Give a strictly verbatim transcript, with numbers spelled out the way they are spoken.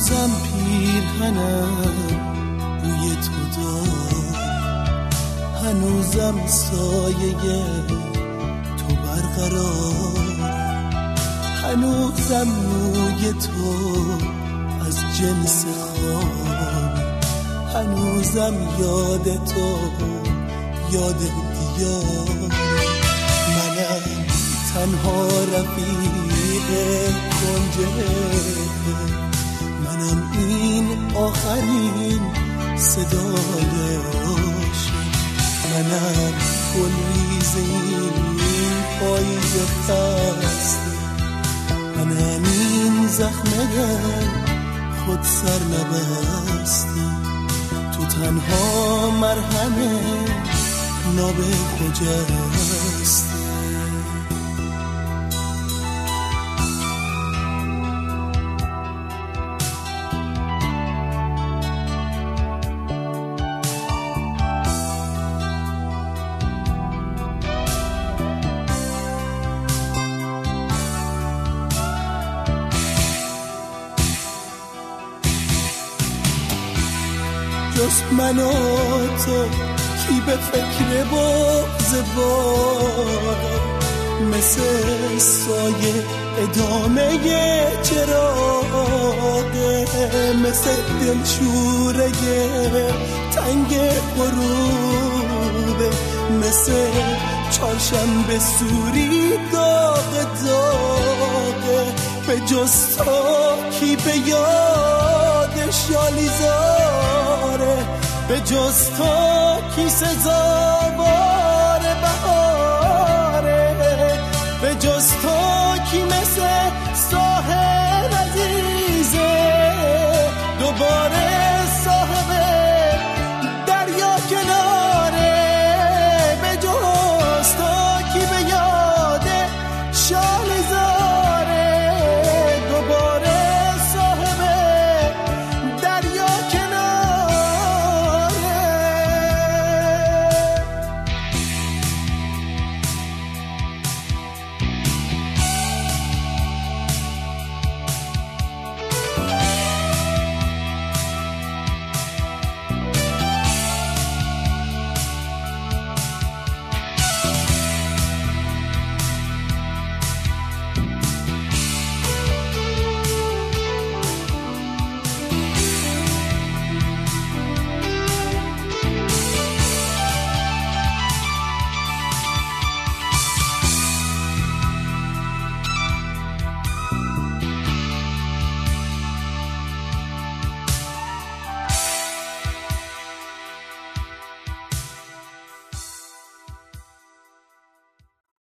هنوزم پیرهنم بوی تو دار، هنوزم سایه تو برقرار، هنوزم موی تو از جنس خواب، هنوزم یاد تو یاد دیار. منم تنها رفیق کنجه، منم این آخرین صدای عاشق، منم گلریز این پاییز خسته، منم این زخم در خود سر نبسته. تو تنها مرهم ناب خجسته. جز من و تو کی به فکر بغض باره، مثل سایه ادامه چراغه، مثل دلشوره تنگ غروبه، مثل چهارشنبه سوری داغ داغه. به جز تو کی به یادش یالیزاره، به جز تو کی سزاوار بهاره، به جز تو